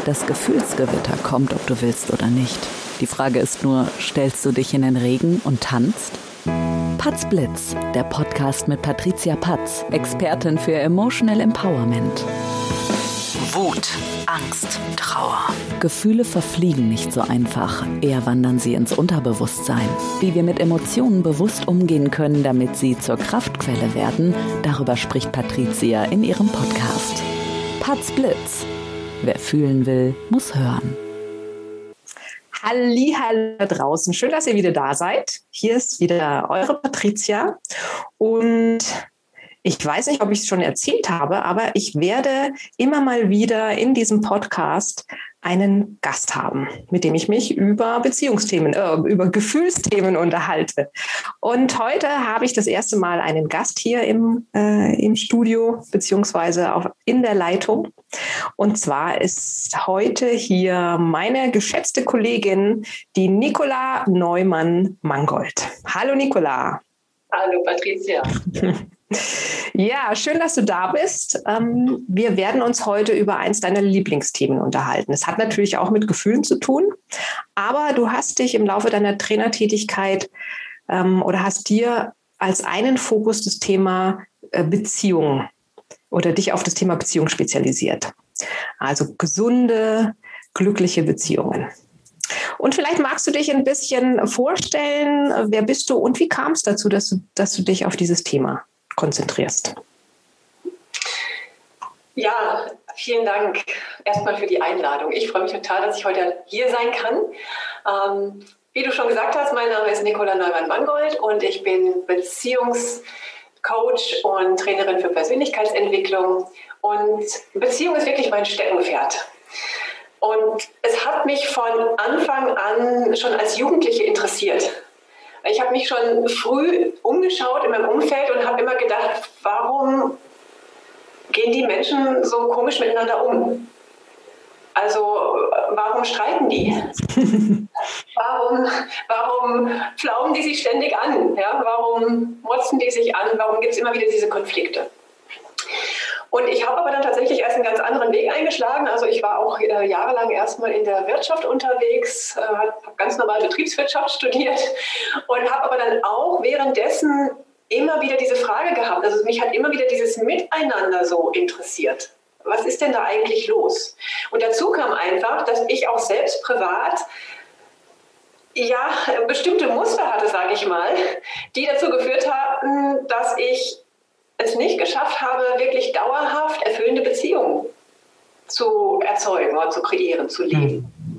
Das Gefühlsgewitter kommt, ob du willst oder nicht. Die Frage ist nur, stellst du dich in den Regen und tanzt? Patz Blitz, der Podcast mit Patricia Patz, Expertin für Emotional Empowerment. Wut, Angst, Trauer. Gefühle verfliegen nicht so einfach, eher wandern sie ins Unterbewusstsein. Wie wir mit Emotionen bewusst umgehen können, damit sie zur Kraftquelle werden, darüber spricht Patricia in ihrem Podcast. Patz Blitz. Wer fühlen will, muss hören. Hallihallo da draußen. Schön, dass ihr wieder da seid. Hier ist wieder eure Patricia. Und ich weiß nicht, ob ich es schon erzählt habe, aber ich werde immer mal wieder in diesem Podcast einen Gast haben, mit dem ich mich über Beziehungsthemen, über Gefühlsthemen unterhalte. Und heute habe ich das erste Mal einen Gast hier im Studio beziehungsweise in der Leitung. Und zwar ist heute hier meine geschätzte Kollegin, die Nicola Neumann-Mangold. Hallo Nicola. Hallo Patricia. Ja, schön, dass du da bist. Wir werden uns heute über eins deiner Lieblingsthemen unterhalten. Es hat natürlich auch mit Gefühlen zu tun, aber du hast dich im Laufe deiner Trainertätigkeit oder hast dir als einen Fokus das Thema Beziehung oder dich auf das Thema Beziehung spezialisiert. Also gesunde, glückliche Beziehungen. Und vielleicht magst du dich ein bisschen vorstellen, wer bist du und wie kam es dazu, dass du dich auf dieses Thema konzentrierst? Ja, vielen Dank erstmal für die Einladung. Ich freue mich total, dass ich heute hier sein kann. Wie du schon gesagt hast, mein Name ist Nicola Neumann-Mangold und ich bin Beziehungscoach und Trainerin für Persönlichkeitsentwicklung. Und Beziehung ist wirklich mein Steckenpferd. Und es hat mich von Anfang an schon als Jugendliche interessiert. Ich habe mich schon früh umgeschaut in meinem Umfeld und habe immer gedacht, warum gehen die Menschen so komisch miteinander um? Also warum streiten die? Warum pflaumen die sich ständig an? Ja? Warum motzen die sich an? Warum gibt es immer wieder diese Konflikte? Und ich habe aber dann tatsächlich erst einen ganz anderen Weg eingeschlagen. Also ich war auch jahrelang erstmal in der Wirtschaft unterwegs, habe ganz normal Betriebswirtschaft studiert und habe aber dann auch währenddessen immer wieder diese Frage gehabt. Also mich hat immer wieder dieses Miteinander so interessiert. Was ist denn da eigentlich los? Und dazu kam einfach, dass ich auch selbst privat ja bestimmte Muster hatte, sage ich mal, die dazu geführt haben, dass ich es nicht geschafft habe, wirklich dauerhaft erfüllende Beziehungen zu erzeugen oder zu kreieren, zu leben.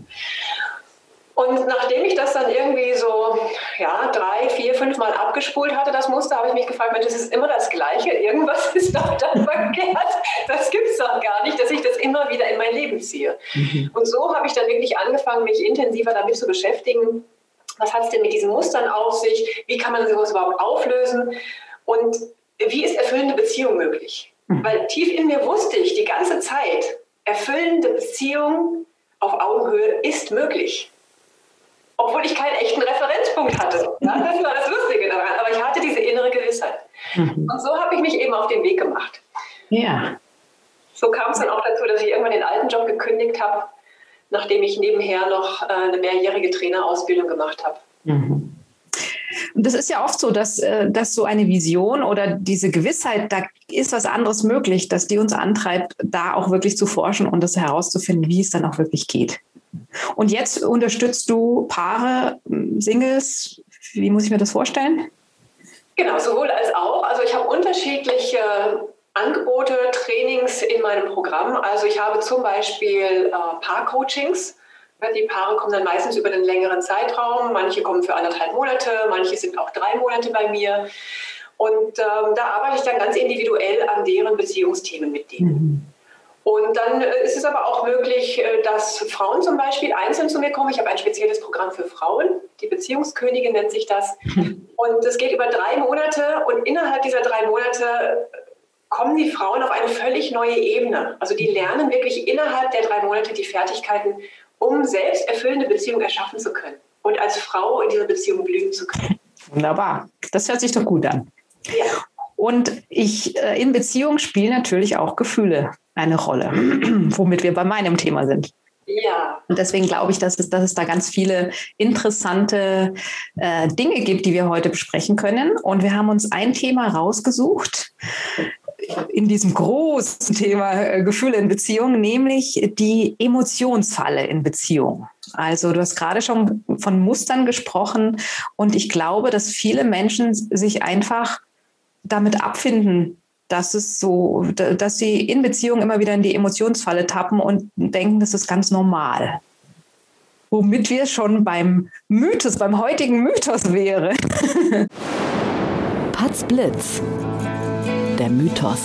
Und nachdem ich das dann irgendwie so 3, 4, 5 Mal abgespult hatte, das Muster, habe ich mich gefragt, Mensch, das ist immer das Gleiche, irgendwas ist doch da verkehrt. Das gibt es doch gar nicht, dass ich das immer wieder in mein Leben ziehe. Und so habe ich dann wirklich angefangen, mich intensiver damit zu beschäftigen. Was hat es denn mit diesen Mustern auf sich? Wie kann man sowas überhaupt auflösen? Und wie ist erfüllende Beziehung möglich? Weil tief in mir wusste ich die ganze Zeit, erfüllende Beziehung auf Augenhöhe ist möglich. Obwohl ich keinen echten Referenzpunkt hatte. Ja, das war das Lustige daran. Aber ich hatte diese innere Gewissheit. Und so habe ich mich eben auf den Weg gemacht. Ja. So kam es dann auch dazu, dass ich irgendwann den alten Job gekündigt habe, nachdem ich nebenher noch eine mehrjährige Trainerausbildung gemacht habe. Und das ist ja oft so, dass so eine Vision oder diese Gewissheit, da ist was anderes möglich, dass die uns antreibt, da auch wirklich zu forschen und das herauszufinden, wie es dann auch wirklich geht. Und jetzt unterstützt du Paare, Singles, wie muss ich mir das vorstellen? Genau, sowohl als auch. Also ich habe unterschiedliche Angebote, Trainings in meinem Programm. Also ich habe zum Beispiel Paar-Coachings. Die Paare kommen dann meistens über einen längeren Zeitraum. Manche kommen für 1,5 Monate, manche sind auch 3 Monate bei mir. Und da arbeite ich dann ganz individuell an deren Beziehungsthemen mit denen. Und dann ist es aber auch möglich, dass Frauen zum Beispiel einzeln zu mir kommen. Ich habe ein spezielles Programm für Frauen. Die Beziehungskönigin nennt sich das. Und es geht über 3 Monate. Und innerhalb dieser 3 Monate kommen die Frauen auf eine völlig neue Ebene. Also die lernen wirklich innerhalb der 3 Monate die Fertigkeiten, um selbst erfüllende Beziehungen erschaffen zu können und als Frau in dieser Beziehung blühen zu können. Wunderbar. Das hört sich doch gut an. Ja. Und in Beziehung spielen natürlich auch Gefühle eine Rolle, womit wir bei meinem Thema sind. Ja. Und deswegen glaube ich, dass es da ganz viele interessante Dinge gibt, die wir heute besprechen können. Und wir haben uns ein Thema rausgesucht in diesem großen Thema Gefühle in Beziehung, nämlich die Emotionsfalle in Beziehung. Also du hast gerade schon von Mustern gesprochen und ich glaube, dass viele Menschen sich einfach damit abfinden, dass sie in Beziehungen immer wieder in die Emotionsfalle tappen und denken, das ist ganz normal. Womit wir schon beim heutigen Mythos wäre. Patz Blitz, der Mythos.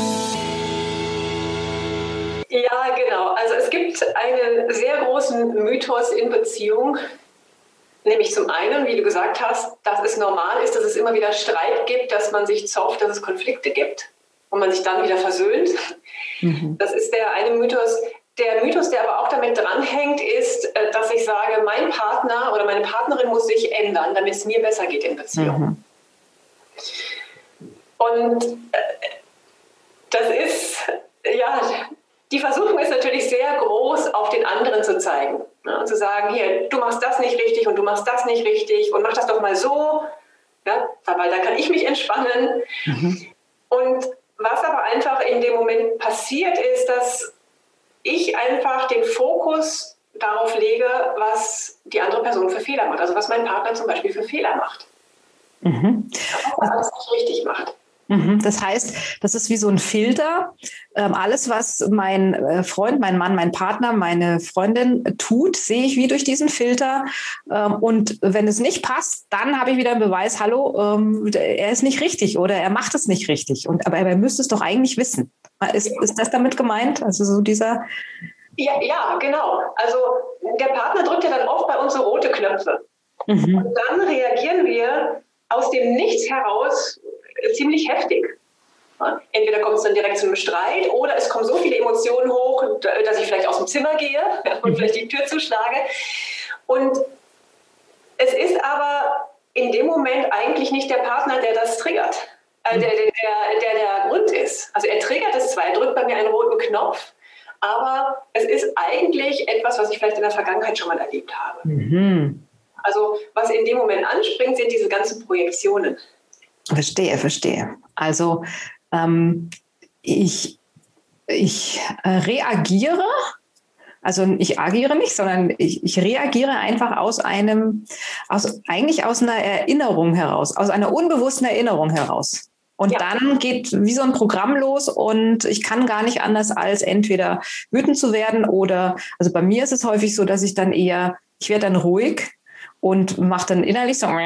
Ja, genau. Also es gibt einen sehr großen Mythos in Beziehung, nämlich zum einen, wie du gesagt hast, dass es normal ist, dass es immer wieder Streit gibt, dass man sich zofft, dass es Konflikte gibt und man sich dann wieder versöhnt. Mhm. Das ist der eine Mythos. Der Mythos, der aber auch damit dranhängt, ist, dass ich sage, mein Partner oder meine Partnerin muss sich ändern, damit es mir besser geht in Beziehung. Mhm. Und das ist, ja, die Versuchung ist natürlich sehr groß, auf den anderen zu zeigen. Ne, und zu sagen, hier, du machst das nicht richtig und du machst das nicht richtig und mach das doch mal so, ja, weil da kann ich mich entspannen. Mhm. Und was aber einfach in dem Moment passiert ist, dass ich einfach den Fokus darauf lege, was die andere Person für Fehler macht. Also was mein Partner zum Beispiel für Fehler macht. Mhm. Was er alles nicht richtig macht. Das heißt, das ist wie so ein Filter. Alles, was mein Freund, mein Mann, mein Partner, meine Freundin tut, sehe ich wie durch diesen Filter. Und wenn es nicht passt, dann habe ich wieder einen Beweis, hallo, er ist nicht richtig oder er macht es nicht richtig. Aber er müsste es doch eigentlich wissen. Ist das damit gemeint? Also so dieser... Ja, genau. Also der Partner drückt ja dann oft bei uns so rote Knöpfe. Mhm. Und dann reagieren wir aus dem Nichts heraus ziemlich heftig. Entweder kommt es dann direkt zu einem Streit oder es kommen so viele Emotionen hoch, dass ich vielleicht aus dem Zimmer gehe und vielleicht die Tür zuschlage. Und es ist aber in dem Moment eigentlich nicht der Partner, der das triggert, der Grund ist. Also er triggert es zwar, er drückt bei mir einen roten Knopf, aber es ist eigentlich etwas, was ich vielleicht in der Vergangenheit schon mal erlebt habe. Mhm. Also was in dem Moment anspringt, sind diese ganzen Projektionen. Verstehe. Also ich reagiere, also ich agiere nicht, sondern ich reagiere einfach eigentlich aus einer Erinnerung heraus, aus einer unbewussten Erinnerung heraus. Und ja. Dann geht wie so ein Programm los und ich kann gar nicht anders als entweder wütend zu werden oder, also bei mir ist es häufig so, dass ich werde dann ruhig und mache dann innerlich so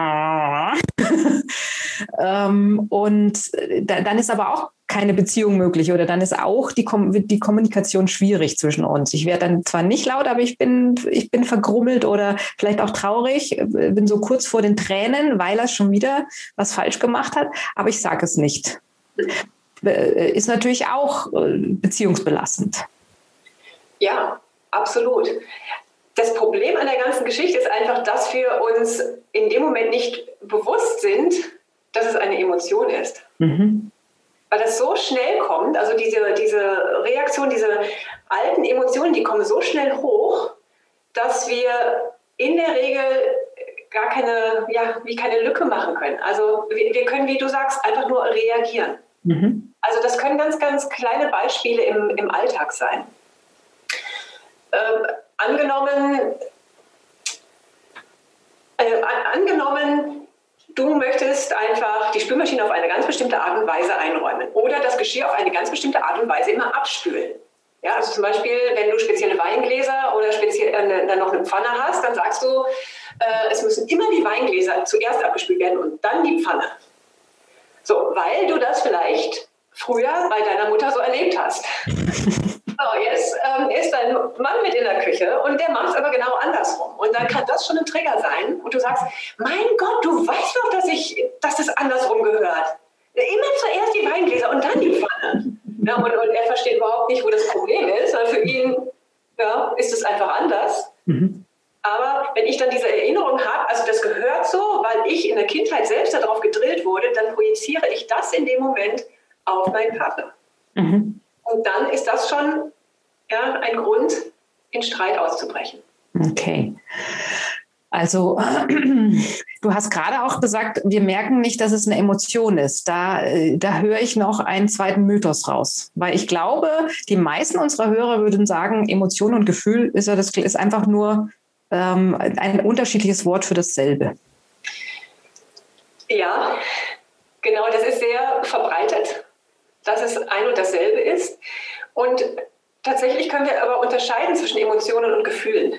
und dann ist aber auch keine Beziehung möglich oder dann ist auch die Kommunikation schwierig zwischen uns. Ich werde dann zwar nicht laut, aber ich bin vergrummelt oder vielleicht auch traurig, bin so kurz vor den Tränen, weil er schon wieder was falsch gemacht hat, aber ich sage es nicht. Ist natürlich auch beziehungsbelastend. Ja, absolut. Das Problem an der ganzen Geschichte ist einfach, dass wir uns in dem Moment nicht bewusst sind, dass es eine Emotion ist. Mhm. Weil das so schnell kommt, also diese Reaktion, diese alten Emotionen, die kommen so schnell hoch, dass wir in der Regel gar keine Lücke machen können. Also wir können, wie du sagst, einfach nur reagieren. Mhm. Also das können ganz, ganz kleine Beispiele im Alltag sein. Angenommen, du möchtest einfach die Spülmaschine auf eine ganz bestimmte Art und Weise einräumen oder das Geschirr auf eine ganz bestimmte Art und Weise immer abspülen. Ja, also zum Beispiel, wenn du spezielle Weingläser oder dann noch eine Pfanne hast, dann sagst du, es müssen immer die Weingläser zuerst abgespült werden und dann die Pfanne. So, weil du das vielleicht früher bei deiner Mutter so erlebt hast. So, jetzt ist dein Mann mit in der Küche und der macht es aber genau andersrum. Und dann kann das schon ein Trigger sein. Und du sagst, mein Gott, du weißt doch, dass das andersrum gehört. Immer zuerst die Weingläser und dann die Pfanne. Ja, und er versteht überhaupt nicht, wo das Problem ist. Weil für ihn ist es einfach anders. Mhm. Aber wenn ich dann diese Erinnerung habe, also das gehört so, weil ich in der Kindheit selbst darauf gedrillt wurde, dann projiziere ich das in dem Moment auf meinen Partner. Mhm. Und dann ist das schon ein Grund, in Streit auszubrechen. Okay. Also du hast gerade auch gesagt, wir merken nicht, dass es eine Emotion ist. Da höre ich noch einen zweiten Mythos raus. Weil ich glaube, die meisten unserer Hörer würden sagen, Emotion und Gefühl ist einfach nur ein unterschiedliches Wort für dasselbe. Ja, genau, das ist sehr verbreitet, dass es ein und dasselbe ist. Und tatsächlich können wir aber unterscheiden zwischen Emotionen und Gefühlen.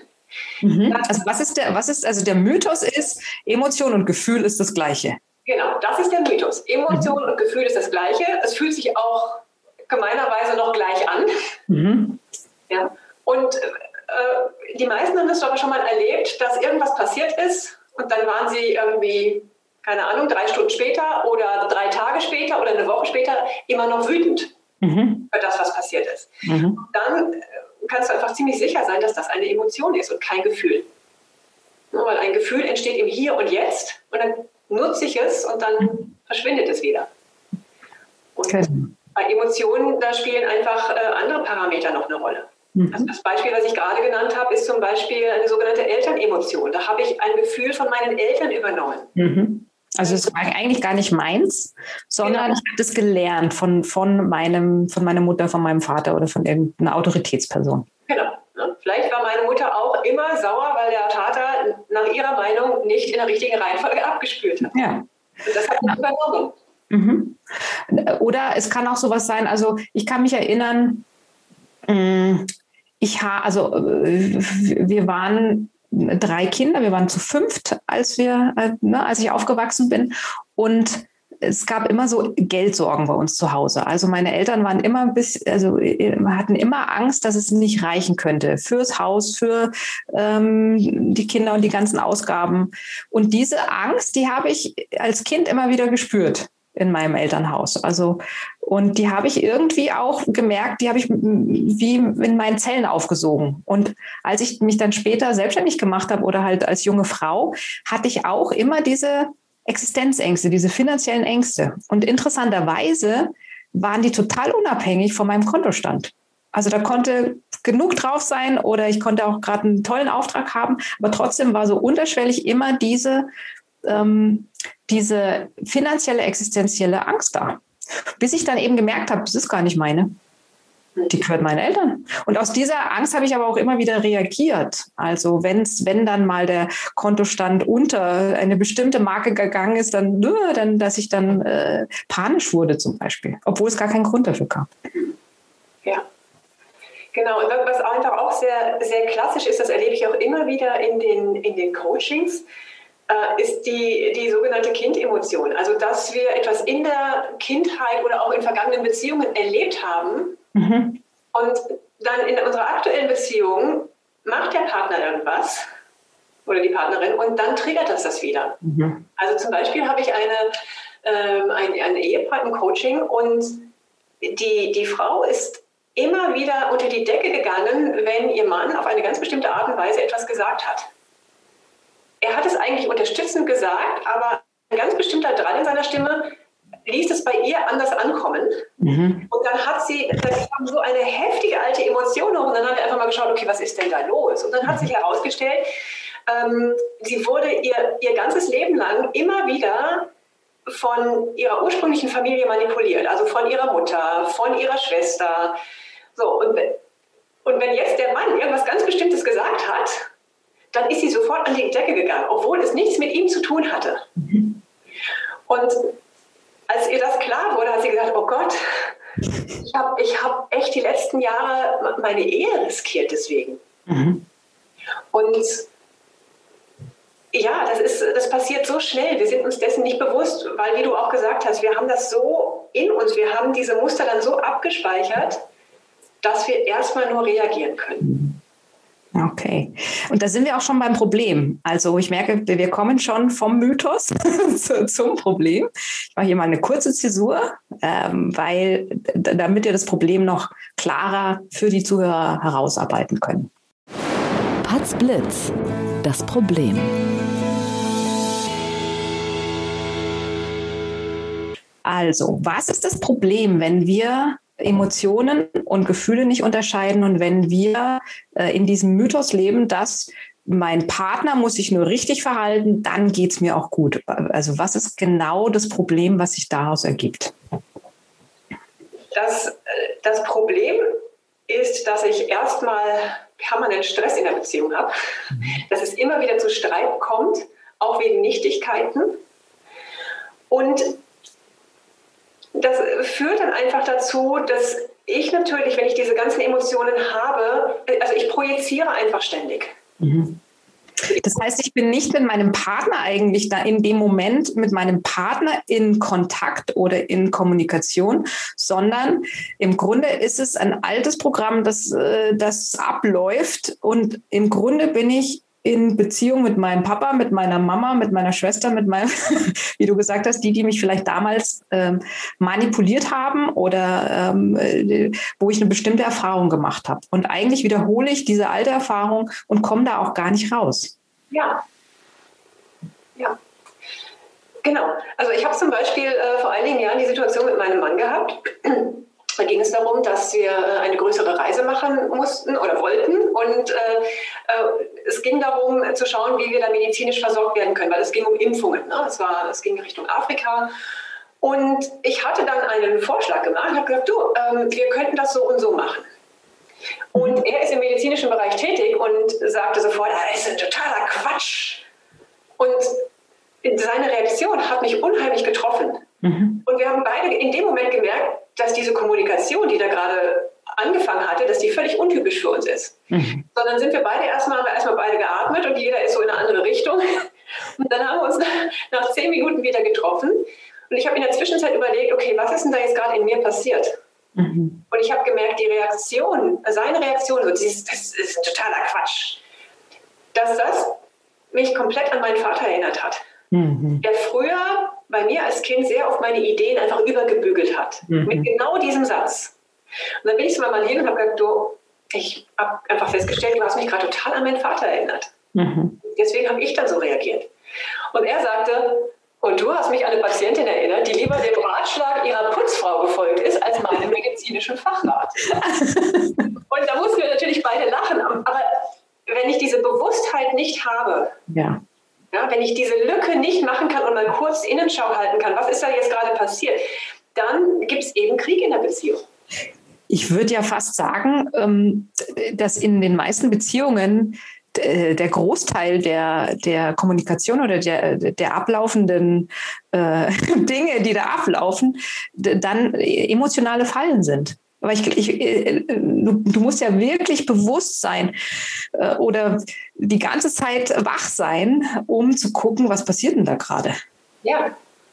Also der Mythos ist, Emotion und Gefühl ist das Gleiche. Genau, das ist der Mythos. Emotion und Gefühl ist das Gleiche. Es fühlt sich auch gemeinerweise noch gleich an. Ja. Und die meisten haben das aber schon mal erlebt, dass irgendwas passiert ist und dann waren sie irgendwie, keine Ahnung, 3 Stunden später oder 3 Tage später oder eine Woche später immer noch wütend für das, was passiert ist. Dann kannst du einfach ziemlich sicher sein, dass das eine Emotion ist und kein Gefühl. Ja, weil ein Gefühl entsteht im Hier und Jetzt und dann nutze ich es und dann verschwindet es wieder. Und bei Emotionen, da spielen einfach andere Parameter noch eine Rolle. Also das Beispiel, was ich gerade genannt habe, ist zum Beispiel eine sogenannte Elternemotion. Da habe ich ein Gefühl von meinen Eltern übernommen. Also es war eigentlich gar nicht meins, sondern ich habe das gelernt von meiner Mutter, von meinem Vater oder von irgendeiner Autoritätsperson. Genau. Vielleicht war meine Mutter auch immer sauer, weil der Vater nach ihrer Meinung nicht in der richtigen Reihenfolge abgespült hat. Ja. Und das hat sie übernommen. Oder es kann auch sowas sein, also ich kann mich erinnern, wir waren 3 Kinder, wir waren zu 5, als ich aufgewachsen bin, und es gab immer so Geldsorgen bei uns zu Hause. Also meine Eltern waren hatten immer Angst, dass es nicht reichen könnte fürs Haus, für die Kinder und die ganzen Ausgaben. Und diese Angst, die habe ich als Kind immer wieder gespürt in meinem Elternhaus. Und die habe ich irgendwie auch gemerkt, die habe ich wie in meinen Zellen aufgesogen. Und als ich mich dann später selbstständig gemacht habe oder halt als junge Frau, hatte ich auch immer diese Existenzängste, diese finanziellen Ängste. Und interessanterweise waren die total unabhängig von meinem Kontostand. Also da konnte genug drauf sein oder ich konnte auch gerade einen tollen Auftrag haben, aber trotzdem war so unterschwellig immer diese finanzielle, existenzielle Angst da. Bis ich dann eben gemerkt habe, das ist gar nicht meine. Die gehört meinen Eltern. Und aus dieser Angst habe ich aber auch immer wieder reagiert. Also wenn dann mal der Kontostand unter eine bestimmte Marke gegangen ist, dann dass ich dann panisch wurde zum Beispiel, obwohl es gar keinen Grund dafür gab. Ja, genau. Und was einfach auch sehr, sehr klassisch ist, das erlebe ich auch immer wieder in den Coachings, ist die sogenannte Kindemotion. Also dass wir etwas in der Kindheit oder auch in vergangenen Beziehungen erlebt haben und dann in unserer aktuellen Beziehung macht der Partner irgendwas oder die Partnerin und dann triggert das wieder. Also zum Beispiel habe ich ein Ehepaar im Coaching und die Frau ist immer wieder unter die Decke gegangen, wenn ihr Mann auf eine ganz bestimmte Art und Weise etwas gesagt hat. Er hat es eigentlich unterstützend gesagt, aber ein ganz bestimmter Drall in seiner Stimme ließ es bei ihr anders ankommen. Und dann kam so eine heftige alte Emotion hoch und dann haben wir einfach mal geschaut, okay, was ist denn da los? Und dann hat sich herausgestellt, sie wurde ihr ganzes Leben lang immer wieder von ihrer ursprünglichen Familie manipuliert, also von ihrer Mutter, von ihrer Schwester. So, und wenn jetzt der Mann irgendwas ganz Bestimmtes gesagt hat, dann ist sie sofort an die Decke gegangen, obwohl es nichts mit ihm zu tun hatte. Und als ihr das klar wurde, hat sie gesagt, oh Gott, ich hab echt die letzten Jahre meine Ehe riskiert deswegen. Und ja, das passiert so schnell. Wir sind uns dessen nicht bewusst, weil, wie du auch gesagt hast, wir haben das so in uns, wir haben diese Muster dann so abgespeichert, dass wir erstmal nur reagieren können. Okay. Und da sind wir auch schon beim Problem. Also ich merke, wir kommen schon vom Mythos zum Problem. Ich mache hier mal eine kurze Zäsur, damit wir das Problem noch klarer für die Zuhörer herausarbeiten können. Patzblitz, das Problem. Also, was ist das Problem, wenn wir Emotionen und Gefühle nicht unterscheiden und wenn wir in diesem Mythos leben, dass mein Partner muss sich nur richtig verhalten, dann geht es mir auch gut. Also was ist genau das Problem, was sich daraus ergibt? Das Problem ist, dass ich erstmal permanent Stress in der Beziehung habe, dass es immer wieder zu Streit kommt, auch wegen Nichtigkeiten. Und das führt dann einfach dazu, dass ich natürlich, wenn ich diese ganzen Emotionen habe, also ich projiziere einfach ständig. Mhm. Das heißt, ich bin nicht mit meinem Partner eigentlich da in dem Moment mit meinem Partner in Kontakt oder in Kommunikation, sondern im Grunde ist es ein altes Programm, das abläuft und im Grunde bin ich in Beziehung mit meinem Papa, mit meiner Mama, mit meiner Schwester, mit meinem, wie du gesagt hast, die mich vielleicht damals manipuliert haben oder wo ich eine bestimmte Erfahrung gemacht habe. Und eigentlich wiederhole ich diese alte Erfahrung und komme da auch gar nicht raus. Ja. Ja. Genau. Also ich habe zum Beispiel vor einigen Jahren die Situation mit meinem Mann gehabt. Da ging es darum, dass wir eine größere Reise machen mussten oder wollten. Und es ging darum, zu schauen, wie wir da medizinisch versorgt werden können, weil es ging um Impfungen. Ne? Es ging Richtung Afrika. Und ich hatte dann einen Vorschlag gemacht und habe gesagt, wir könnten das so und so machen. Und er ist im medizinischen Bereich tätig und sagte sofort, das ist ein totaler Quatsch. Und seine Reaktion hat mich unheimlich getroffen. Mhm. Und wir haben beide in dem Moment gemerkt, dass diese Kommunikation, die da gerade angefangen hatte, dass die völlig untypisch für uns ist. Mhm. Sondern sind wir beide erstmal beide geatmet und jeder ist so in eine andere Richtung. Und dann haben wir uns nach 10 Minuten wieder getroffen. Und ich habe in der Zwischenzeit überlegt, okay, was ist denn da jetzt gerade in mir passiert? Mhm. Und ich habe gemerkt, seine Reaktion, das ist totaler Quatsch, dass das mich komplett an meinen Vater erinnert hat. Mhm. Der früher bei mir als Kind sehr oft meine Ideen einfach übergebügelt hat. Mhm. Mit genau diesem Satz. Und dann bin ich zu meinem Mann hin und habe gesagt, ich habe einfach festgestellt, du hast mich gerade total an meinen Vater erinnert. Mhm. Deswegen habe ich dann so reagiert. Und er sagte, und du hast mich an eine Patientin erinnert, die lieber dem Ratschlag ihrer Putzfrau gefolgt ist, als meinem medizinischen Fachrat. Und da mussten wir natürlich beide lachen. Aber wenn ich diese Bewusstheit nicht habe, ja, wenn ich diese Lücke nicht machen kann und mal kurz Innenschau halten kann, was ist da jetzt gerade passiert, dann gibt es eben Krieg in der Beziehung. Ich würde ja fast sagen, dass in den meisten Beziehungen der Großteil der Kommunikation oder der ablaufenden Dinge, die da ablaufen, dann emotionale Fallen sind. Aber du musst ja wirklich bewusst sein oder die ganze Zeit wach sein, um zu gucken, was passiert denn da gerade. Ja.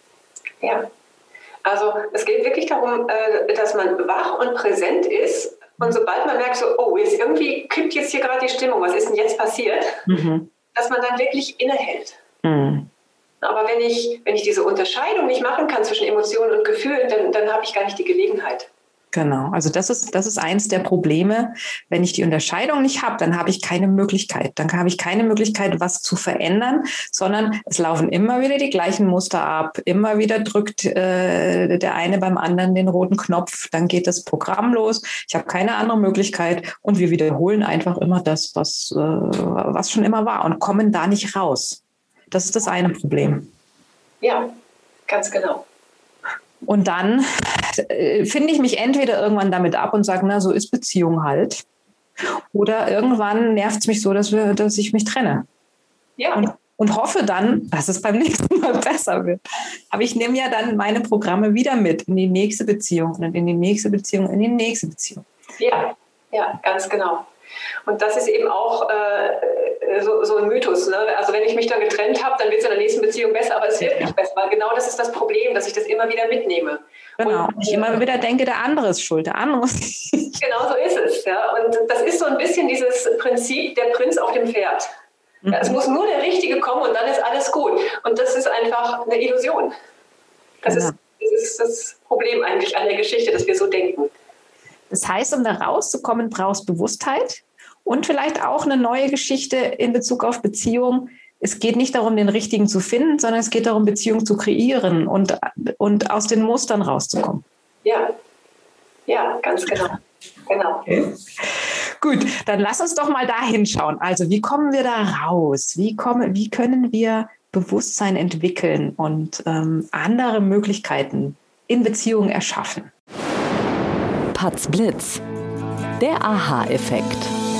Also es geht wirklich darum, dass man wach und präsent ist. Und sobald man merkt, jetzt irgendwie kippt jetzt hier gerade die Stimmung, was ist denn jetzt passiert, dass man dann wirklich innehält. Mhm. Aber wenn ich diese Unterscheidung nicht machen kann zwischen Emotionen und Gefühlen, dann habe ich gar nicht die Gelegenheit. Genau, also das ist eins der Probleme. Wenn ich die Unterscheidung nicht habe, dann habe ich keine Möglichkeit. Dann habe ich keine Möglichkeit, was zu verändern, sondern es laufen immer wieder die gleichen Muster ab. Immer wieder drückt der eine beim anderen den roten Knopf. Dann geht das Programm los. Ich habe keine andere Möglichkeit und wir wiederholen einfach immer das, was schon immer war und kommen da nicht raus. Das ist das eine Problem. Ja, ganz genau. Und dann finde ich mich entweder irgendwann damit ab und sage, so ist Beziehung halt. Oder irgendwann nervt es mich so, dass ich mich trenne. Ja. Und hoffe dann, dass es beim nächsten Mal besser wird. Aber ich nehme ja dann meine Programme wieder mit in die nächste Beziehung und in die nächste Beziehung, in die nächste Beziehung. Ja, ganz genau. Und das ist eben auch so ein Mythos. Ne? Also wenn ich mich dann getrennt habe, dann wird es in der nächsten Beziehung besser, aber es wird nicht besser. Weil genau das ist das Problem, dass ich das immer wieder mitnehme. Genau. Und ich immer wieder denke, der andere ist schuld, der andere ist Genau so ist es. Ja? Und das ist so ein bisschen dieses Prinzip, der Prinz auf dem Pferd. Mhm. Ja, es muss nur der Richtige kommen und dann ist alles gut. Und das ist einfach eine Illusion. Das ist das Problem eigentlich an der Geschichte, dass wir so denken. Das heißt, um da rauszukommen, brauchst du Bewusstheit und vielleicht auch eine neue Geschichte in Bezug auf Beziehung. Es geht nicht darum, den Richtigen zu finden, sondern es geht darum, Beziehung zu kreieren und aus den Mustern rauszukommen. Ja, Ja, ganz genau. Genau. Okay. Gut, dann lass uns doch mal da hinschauen. Also wie kommen wir da raus? Wie können wir Bewusstsein entwickeln und andere Möglichkeiten in Beziehungen erschaffen? Patz Blitz. Der Aha-Effekt.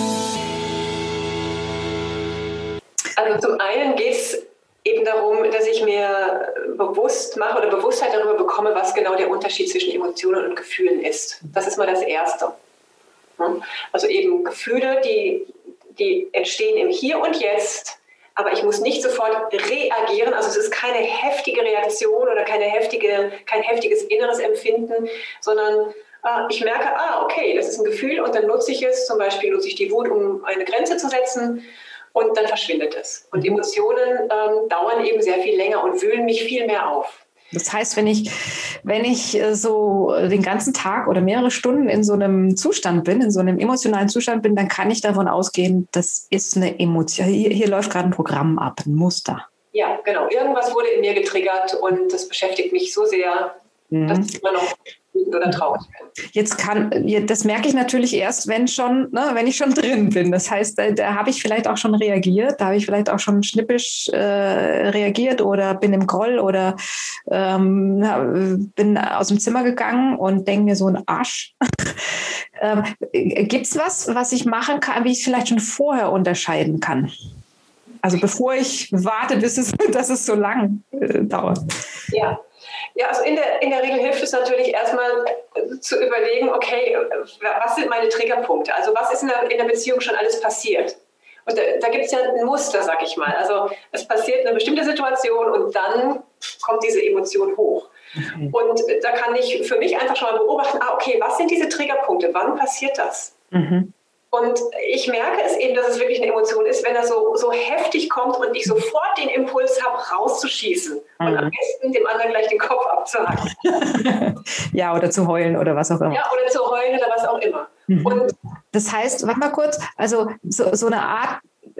Also zum einen geht es eben darum, dass ich mir bewusst mache oder Bewusstheit darüber bekomme, was genau der Unterschied zwischen Emotionen und Gefühlen ist. Das ist mal das Erste. Also eben Gefühle, die entstehen im Hier und Jetzt, aber ich muss nicht sofort reagieren. Also es ist keine heftige Reaktion oder kein heftiges inneres Empfinden, sondern ich merke, okay, das ist ein Gefühl und dann nutze ich es. Zum Beispiel nutze ich die Wut, um eine Grenze zu setzen. Und dann verschwindet es. Und Emotionen dauern eben sehr viel länger und wühlen mich viel mehr auf. Das heißt, wenn ich so den ganzen Tag oder mehrere Stunden in so einem Zustand bin, in so einem emotionalen Zustand bin, dann kann ich davon ausgehen, das ist eine Emotion. Hier läuft gerade ein Programm ab, ein Muster. Ja, genau. Irgendwas wurde in mir getriggert und das beschäftigt mich so sehr, dass ich immer noch wütend oder traurig bin. Das merke ich natürlich erst, wenn ich schon drin bin. Das heißt, da habe ich vielleicht auch schon reagiert, da habe ich vielleicht auch schon schnippisch reagiert oder bin im Groll oder bin aus dem Zimmer gegangen und denke mir so ein Arsch. Gibt es was ich machen kann, wie ich es vielleicht schon vorher unterscheiden kann? Also bevor ich warte, dass es so lang dauert. Ja, also in der Regel hilft es natürlich erstmal zu überlegen, okay, was sind meine Triggerpunkte? Also was ist in der Beziehung schon alles passiert? Und da gibt es ja ein Muster, sag ich mal. Also es passiert eine bestimmte Situation und dann kommt diese Emotion hoch. Okay. Und da kann ich für mich einfach schon mal beobachten, okay, was sind diese Triggerpunkte? Wann passiert das? Mhm. Und ich merke es eben, dass es wirklich eine Emotion ist, wenn er so heftig kommt und ich sofort den Impuls habe, rauszuschießen und am besten dem anderen gleich den Kopf abzuhacken. Ja, oder zu heulen oder was auch immer. Ja, oder zu heulen oder was auch immer. Mhm. Und das heißt, warte mal kurz, also so eine Art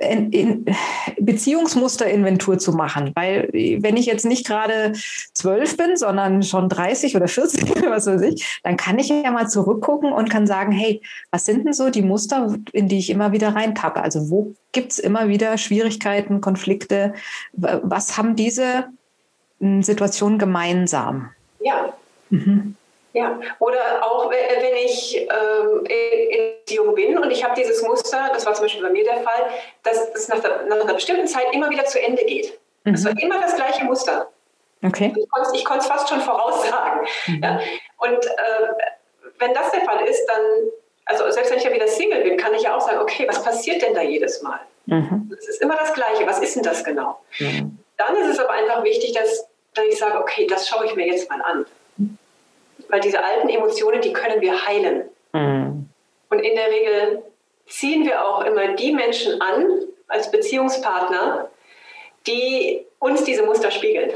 Beziehungsmusterinventur zu machen, weil wenn ich jetzt nicht gerade 12 bin, sondern schon 30 oder 40 oder was weiß ich, dann kann ich ja mal zurückgucken und kann sagen, hey, was sind denn so die Muster, in die ich immer wieder reintappe? Also wo gibt es immer wieder Schwierigkeiten, Konflikte? Was haben diese Situationen gemeinsam? Ja. Mhm. Ja, oder auch wenn ich in Beziehung bin und ich habe dieses Muster, das war zum Beispiel bei mir der Fall, dass es nach einer bestimmten Zeit immer wieder zu Ende geht. Mhm. Das war immer das gleiche Muster. Okay. Ich konnte es fast schon voraussagen. Mhm. Ja. Und wenn das der Fall ist, dann, also selbst wenn ich ja wieder Single bin, kann ich ja auch sagen, okay, was passiert denn da jedes Mal? Mhm. Es ist immer das Gleiche, was ist denn das genau? Mhm. Dann ist es aber einfach wichtig, dass ich sage, okay, das schaue ich mir jetzt mal an. Weil diese alten Emotionen, die können wir heilen. Mhm. Und in der Regel ziehen wir auch immer die Menschen an, als Beziehungspartner, die uns diese Muster spiegeln.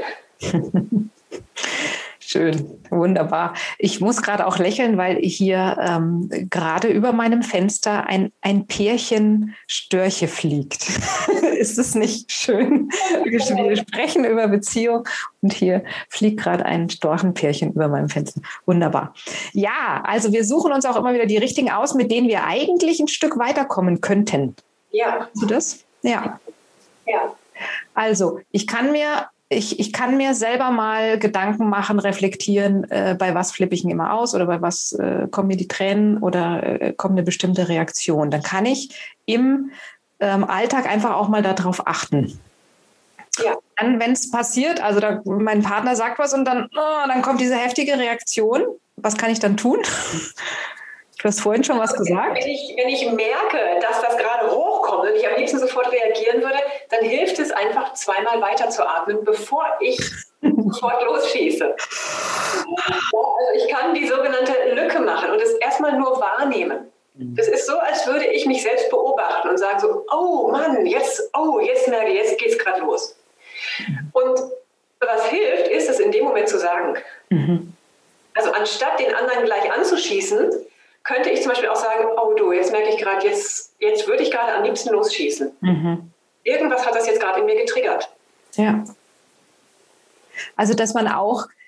Schön, wunderbar. Ich muss gerade auch lächeln, weil hier gerade über meinem Fenster ein Pärchen Störche fliegt. Ist es nicht schön? Wir sprechen über Beziehung und hier fliegt gerade ein Storchenpärchen über meinem Fenster. Wunderbar. Ja, also wir suchen uns auch immer wieder die richtigen aus, mit denen wir eigentlich ein Stück weiterkommen könnten. Ja. Hast du das? Ja. Ja. Also, ich kann mir selber mal Gedanken machen, reflektieren, bei was flippe ich denn immer aus oder bei was kommen mir die Tränen oder kommt eine bestimmte Reaktion. Dann kann ich im Alltag einfach auch mal darauf achten. Ja. Dann, wenn es passiert, also mein Partner sagt was und dann kommt diese heftige Reaktion. Was kann ich dann tun? Du hast vorhin schon was gesagt. Wenn ich merke, dass das gerade hochkommt und ich am liebsten sofort reagieren würde, dann hilft es einfach, zweimal weiter zu atmen, bevor ich sofort losschieße. Also ich kann die sogenannte Lücke machen und es erstmal nur wahrnehmen. Das ist so, als würde ich mich selbst beobachten und sagen so, oh Mann, jetzt merke ich, jetzt geht's gerade los. Und was hilft, ist es in dem Moment zu sagen. Mhm. Also anstatt den anderen gleich anzuschießen, könnte ich zum Beispiel auch sagen, oh du, jetzt merke ich gerade, jetzt würde ich gerade am liebsten losschießen. Mhm. Irgendwas hat das jetzt gerade in mir getriggert. Ja. Also, dass man auch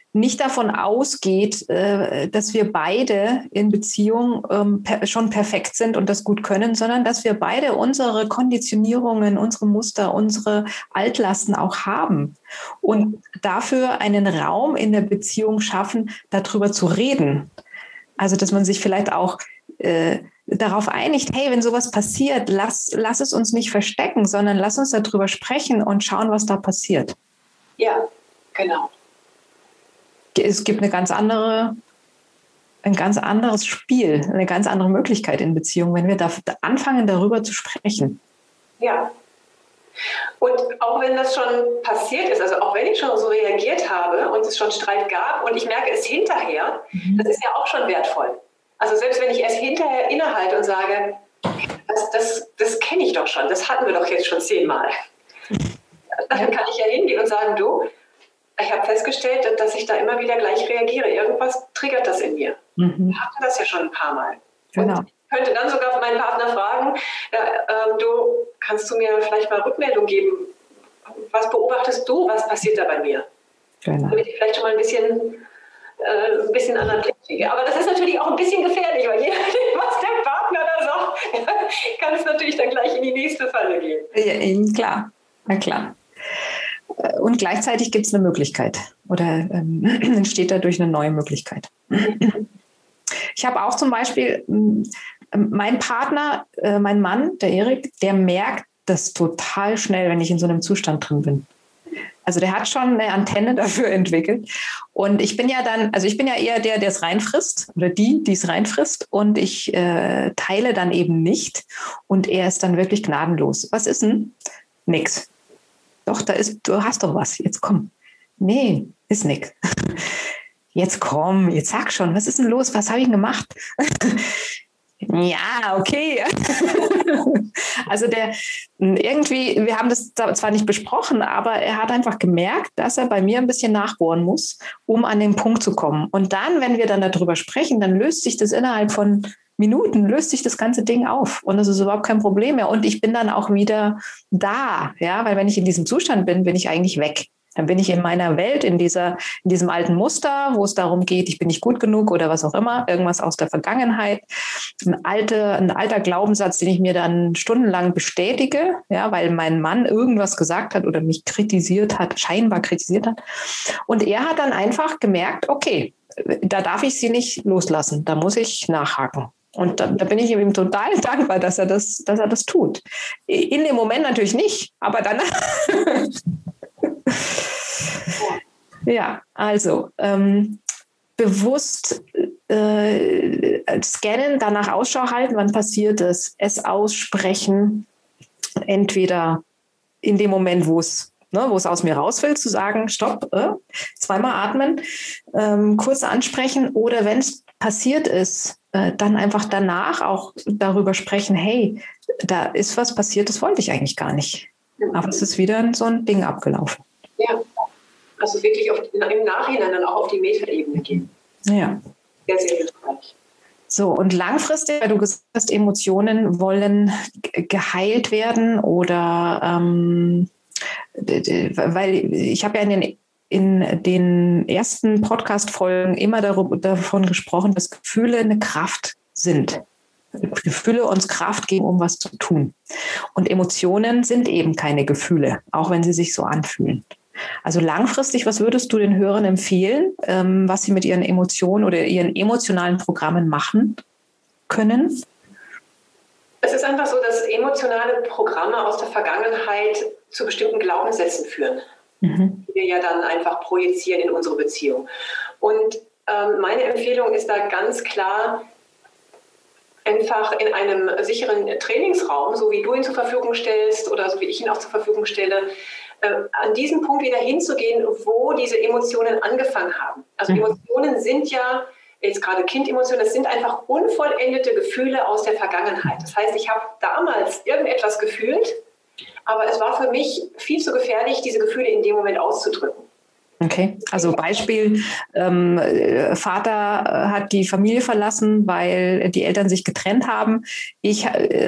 nicht davon ausgeht, dass wir beide in Beziehung schon perfekt sind und das gut können, sondern dass wir beide unsere Konditionierungen, unsere Muster, unsere Altlasten auch haben und dafür einen Raum in der Beziehung schaffen, darüber zu reden. Also, dass man sich vielleicht auch darauf einigt, hey, wenn sowas passiert, lass es uns nicht verstecken, sondern lass uns darüber sprechen und schauen, was da passiert. Ja, genau. Es gibt ein ganz anderes Spiel, eine ganz andere Möglichkeit in Beziehungen, wenn wir da anfangen, darüber zu sprechen. Ja. Und auch wenn das schon passiert ist, also auch wenn ich schon so reagiert habe und es schon Streit gab und ich merke es hinterher, das ist ja auch schon wertvoll. Also selbst wenn ich erst hinterher innehalte und sage, das kenne ich doch schon, das hatten wir doch jetzt schon 10-mal. Dann kann ich ja hingehen und sagen, du, ich habe festgestellt, dass ich da immer wieder gleich reagiere. Irgendwas triggert das in mir. Wir hatten das ja schon ein paar Mal. Genau. Und ich könnte dann sogar meinen Partner fragen, du, kannst du mir vielleicht mal Rückmeldung geben? Was beobachtest du? Was passiert da bei mir? Genau. Damit ich vielleicht schon mal ein bisschen anderen Blick kriege. Aber das ist natürlich auch ein bisschen gefährlich, weil je nachdem, was der Partner da sagt, kann es natürlich dann gleich in die nächste Falle gehen. Ja, klar. Na klar. Und gleichzeitig gibt es eine Möglichkeit oder entsteht dadurch eine neue Möglichkeit. Ich habe auch zum Beispiel, mein Partner, mein Mann, der Erik, der merkt das total schnell, wenn ich in so einem Zustand drin bin. Also der hat schon eine Antenne dafür entwickelt. Und ich bin ja eher der es reinfrisst oder die es reinfrisst. Und ich teile dann eben nicht. Und er ist dann wirklich gnadenlos. Was ist denn? Nix. Doch, du hast doch was. Jetzt komm. Nee, ist nix. Jetzt komm, jetzt sag schon, was ist denn los? Was habe ich denn gemacht? Ja, okay. Also wir haben das zwar nicht besprochen, aber er hat einfach gemerkt, dass er bei mir ein bisschen nachbohren muss, um an den Punkt zu kommen. Und dann, wenn wir dann darüber sprechen, dann löst sich das innerhalb von Minuten, das ganze Ding auf. Und das ist überhaupt kein Problem mehr. Und ich bin dann auch wieder da, ja, weil wenn ich in diesem Zustand bin, bin ich eigentlich weg. Dann bin ich in meiner Welt, in diesem alten Muster, wo es darum geht, ich bin nicht gut genug oder was auch immer, irgendwas aus der Vergangenheit. Ein alter Glaubenssatz, den ich mir dann stundenlang bestätige, ja, weil mein Mann irgendwas gesagt hat oder mich scheinbar kritisiert hat. Und er hat dann einfach gemerkt, okay, da darf ich sie nicht loslassen, da muss ich nachhaken. Und da bin ich ihm total dankbar, dass er das tut. In dem Moment natürlich nicht, aber danach. Ja, also bewusst scannen, danach Ausschau halten, wann passiert es aussprechen, entweder in dem Moment, wo es aus mir raus will, zu sagen, stopp, zweimal atmen, kurz ansprechen, oder wenn es passiert ist, dann einfach danach auch darüber sprechen, hey, da ist was passiert, das wollte ich eigentlich gar nicht. Aber es ist wieder so ein Ding abgelaufen. Ja, also wirklich im Nachhinein dann auch auf die Metaebene gehen. Ja. Sehr, sehr hilfreich. So, und langfristig, weil du gesagt hast, Emotionen wollen geheilt werden oder weil ich habe ja in den ersten Podcast-Folgen immer davon gesprochen, dass Gefühle eine Kraft sind. Gefühle uns Kraft geben, um was zu tun. Und Emotionen sind eben keine Gefühle, auch wenn sie sich so anfühlen. Also langfristig, was würdest du den Hörern empfehlen, was sie mit ihren Emotionen oder ihren emotionalen Programmen machen können? Es ist einfach so, dass emotionale Programme aus der Vergangenheit zu bestimmten Glaubenssätzen führen, die wir ja dann einfach projizieren in unsere Beziehung. Und meine Empfehlung ist da ganz klar, einfach in einem sicheren Trainingsraum, so wie du ihn zur Verfügung stellst oder so wie ich ihn auch zur Verfügung stelle, an diesen Punkt wieder hinzugehen, wo diese Emotionen angefangen haben. Also Emotionen sind ja, jetzt gerade Kindemotionen, das sind einfach unvollendete Gefühle aus der Vergangenheit. Das heißt, ich habe damals irgendetwas gefühlt, aber es war für mich viel zu gefährlich, diese Gefühle in dem Moment auszudrücken. Okay, also Beispiel, Vater hat die Familie verlassen, weil die Eltern sich getrennt haben. Ich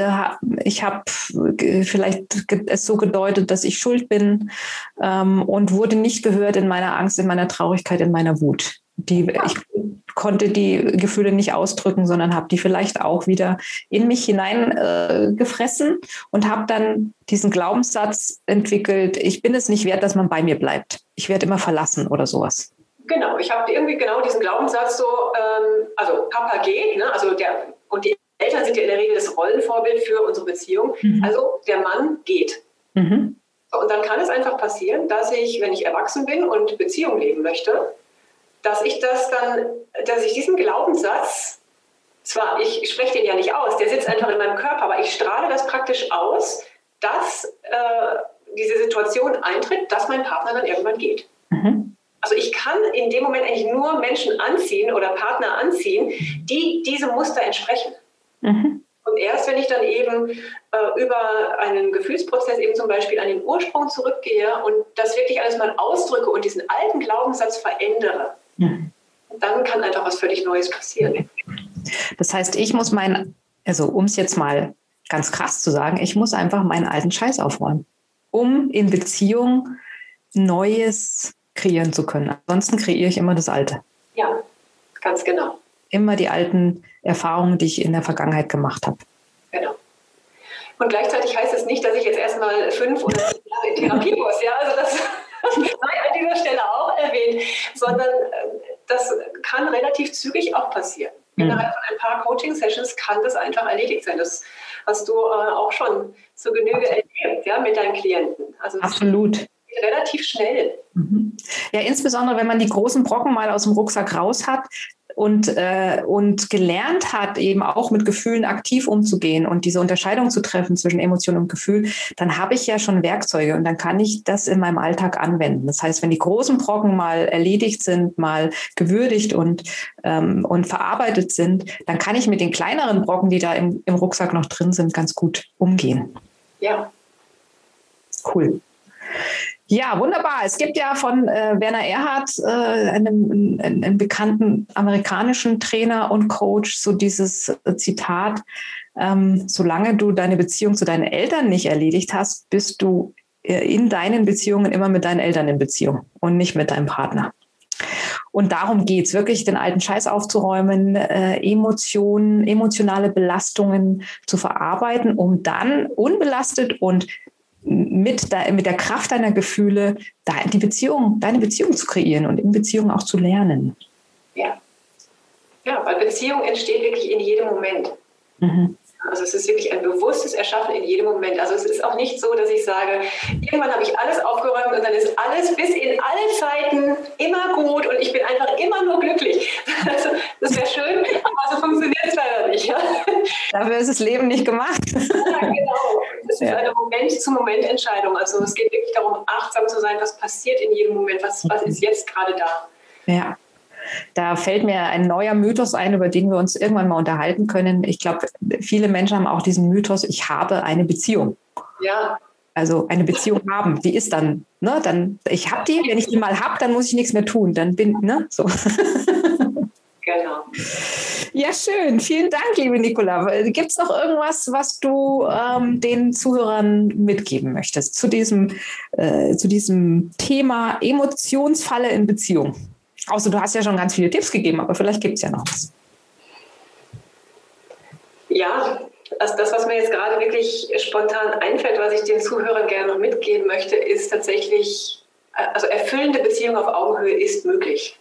habe vielleicht es so gedeutet, dass ich schuld bin, und wurde nicht gehört in meiner Angst, in meiner Traurigkeit, in meiner Wut. Ich konnte die Gefühle nicht ausdrücken, sondern habe die vielleicht auch wieder in mich hinein gefressen und habe dann diesen Glaubenssatz entwickelt, ich bin es nicht wert, dass man bei mir bleibt. Ich werde immer verlassen oder sowas. Genau, ich habe irgendwie genau diesen Glaubenssatz so, also Papa geht, ne? Und die Eltern sind ja in der Regel das Rollenvorbild für unsere Beziehung. Also der Mann geht. Und dann kann es einfach passieren, dass ich, wenn ich erwachsen bin und Beziehung leben möchte, dass ich diesen Glaubenssatz, zwar, ich spreche den ja nicht aus, der sitzt einfach in meinem Körper, aber ich strahle das praktisch aus, dass diese Situation eintritt, dass mein Partner dann irgendwann geht. Also ich kann in dem Moment eigentlich nur Menschen anziehen oder Partner anziehen, die diesem Muster entsprechen. Und erst wenn ich dann eben über einen Gefühlsprozess eben zum Beispiel an den Ursprung zurückgehe und das wirklich alles mal ausdrücke und diesen alten Glaubenssatz verändere, dann kann einfach was völlig Neues passieren. Das heißt, ich muss um es jetzt mal ganz krass zu sagen, ich muss einfach meinen alten Scheiß aufräumen, um in Beziehung Neues kreieren zu können. Ansonsten kreiere ich immer das Alte. Ja, ganz genau. Immer die alten Erfahrungen, die ich in der Vergangenheit gemacht habe. Genau. Und gleichzeitig heißt es nicht, dass ich jetzt erstmal 5 oder 10 Jahre in Therapie muss. Ja, also das sei an dieser Stelle auch erwähnt, sondern das kann relativ zügig auch passieren. Innerhalb von ein paar Coaching-Sessions kann das einfach erledigt sein. Das hast du auch schon zur Genüge erlebt, ja, mit deinen Klienten. Also absolut. Relativ schnell. Ja, insbesondere wenn man die großen Brocken mal aus dem Rucksack raus hat und gelernt hat, eben auch mit Gefühlen aktiv umzugehen und diese Unterscheidung zu treffen zwischen Emotion und Gefühl, dann habe ich ja schon Werkzeuge und dann kann ich das in meinem Alltag anwenden. Das heißt, wenn die großen Brocken mal erledigt sind, mal gewürdigt und verarbeitet sind, dann kann ich mit den kleineren Brocken, die da im Rucksack noch drin sind, ganz gut umgehen. Ja. Cool. Ja, wunderbar. Es gibt ja von Werner Erhard, einem bekannten amerikanischen Trainer und Coach, so dieses Zitat, solange du deine Beziehung zu deinen Eltern nicht erledigt hast, bist du in deinen Beziehungen immer mit deinen Eltern in Beziehung und nicht mit deinem Partner. Und darum geht's, wirklich den alten Scheiß aufzuräumen, emotionale Belastungen zu verarbeiten, um dann unbelastet und mit der Kraft deiner Gefühle deine Beziehung zu kreieren und in Beziehung auch zu lernen. Ja, weil Beziehung entsteht wirklich in jedem Moment. Also es ist wirklich ein bewusstes Erschaffen in jedem Moment. Also es ist auch nicht so, dass ich sage, irgendwann habe ich alles aufgeräumt und dann ist alles bis in alle Zeiten immer gut und ich bin einfach immer nur glücklich. Also, das wäre schön, aber so funktioniert es leider nicht. Ja? Dafür ist das Leben nicht gemacht. Ja, genau. Es ist eine Moment-zu-Moment-Entscheidung. Also es geht wirklich darum, achtsam zu sein, was passiert in jedem Moment, was ist jetzt gerade da. Ja. Da fällt mir ein neuer Mythos ein, über den wir uns irgendwann mal unterhalten können. Ich glaube, viele Menschen haben auch diesen Mythos, ich habe eine Beziehung. Ja. Also eine Beziehung haben, die ist dann, ne, ich habe die, wenn ich die mal habe, dann muss ich nichts mehr tun. Dann so. Genau. Ja, schön. Vielen Dank, liebe Nicola. Gibt es noch irgendwas, was du den Zuhörern mitgeben möchtest zu diesem Thema Emotionsfalle in Beziehung? Außer du hast ja schon ganz viele Tipps gegeben, aber vielleicht gibt es ja noch was. Ja, also das, was mir jetzt gerade wirklich spontan einfällt, was ich den Zuhörern gerne noch mitgeben möchte, ist tatsächlich, also erfüllende Beziehung auf Augenhöhe ist möglich.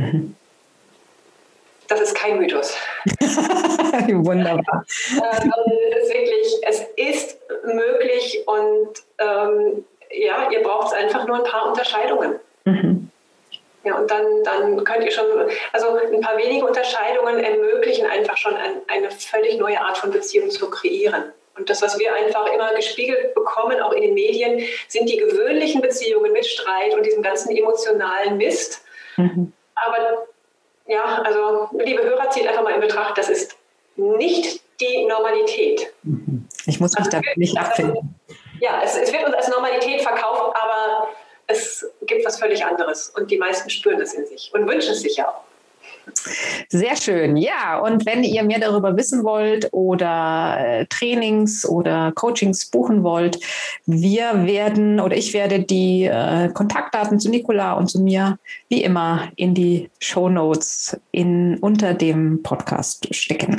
Das ist kein Mythos. Wunderbar. Es ist möglich und ihr braucht einfach nur ein paar Unterscheidungen. Ja, und dann könnt ihr schon, also ein paar wenige Unterscheidungen ermöglichen einfach schon eine völlig neue Art von Beziehung zu kreieren. Und das, was wir einfach immer gespiegelt bekommen, auch in den Medien, sind die gewöhnlichen Beziehungen mit Streit und diesem ganzen emotionalen Mist. Aber ja, also liebe Hörer, zieht einfach mal in Betracht, das ist nicht die Normalität. Ich muss mich da nicht abfinden. Ja, es wird uns als Normalität verkauft, aber es gibt was völlig anderes. Und die meisten spüren das in sich und wünschen es sich ja auch. Sehr schön, ja. Und wenn ihr mehr darüber wissen wollt oder Trainings oder Coachings buchen wollt, ich werde die Kontaktdaten zu Nicola und zu mir wie immer in die Shownotes unter dem Podcast stecken.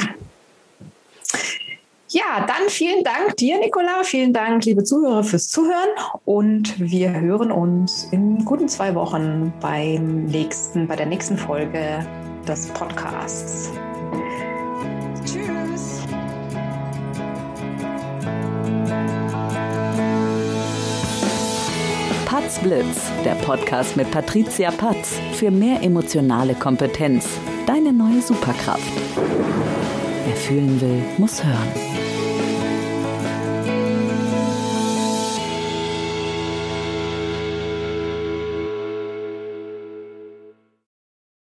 Ja, dann vielen Dank dir, Nicola. Vielen Dank, liebe Zuhörer, fürs Zuhören. Und wir hören uns in guten 2 Wochen bei der nächsten Folge des Podcasts. Tschüss. Patz Blitz, der Podcast mit Patricia Patz für mehr emotionale Kompetenz. Deine neue Superkraft. Wer fühlen will, muss hören.